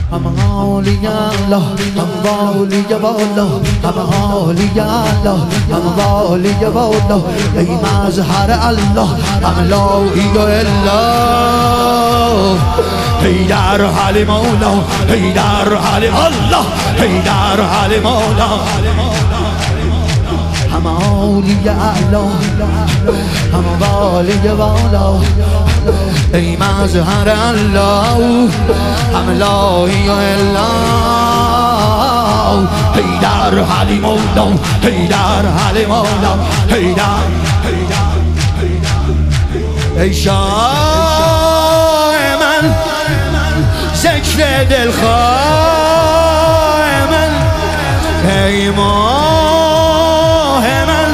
همه حالی الله همه والی بالا همه حالی الله همه والی بالا ای مظهر الله همه لا اله الا ای در حال مولا ای در حال الله ای در حال مولا همه حالی الله همه والی بالا ای مظهر الله همه لا اله الا ای در حال مولا ای در حال مولا ای در ای شاه من ذکر دلخواه من ای ماه من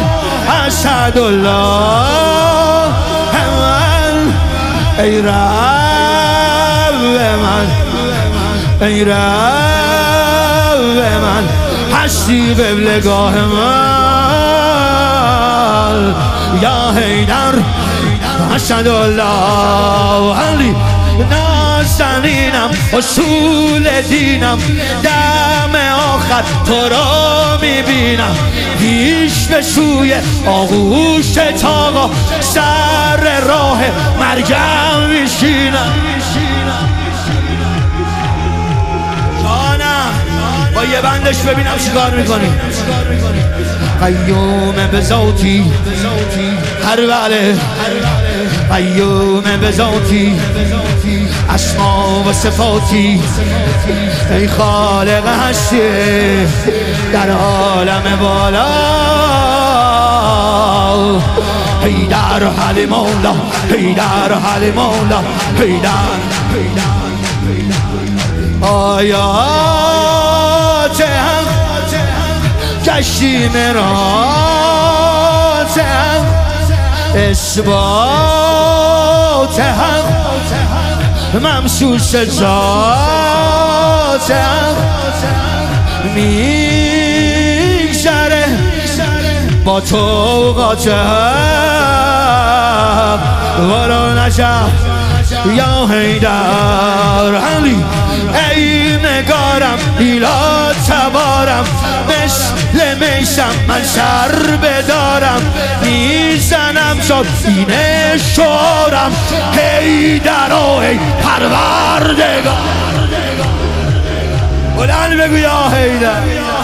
اسدالله من ای رب من ای رب من هستی قبلگاه من یا حیدر اسدالله علی نازنینم اصول دینم دم آخر تو را میبینم پیش به سوی آغوش تاقا سر راه مرگم میشینم جانم با یه بندش ببینم چیکار میکنی قیوم به ذاتی هر بله قیوم به ذاتی اسما و صفاتی ای خالق هستی در عالم بالا ای در حال مولا ای در حال مولا ای در آیات هم کشتی مرات هم اثبات هم ممسوس ذات هم میگذره با توقات هم ولو نجف یا حیدر علی ای نگارم ایلا تبارم مثل میشم من سر بدارم میزنم شد اینه شعارم حیدر و ای پروردگار بلند بگو یا حیدر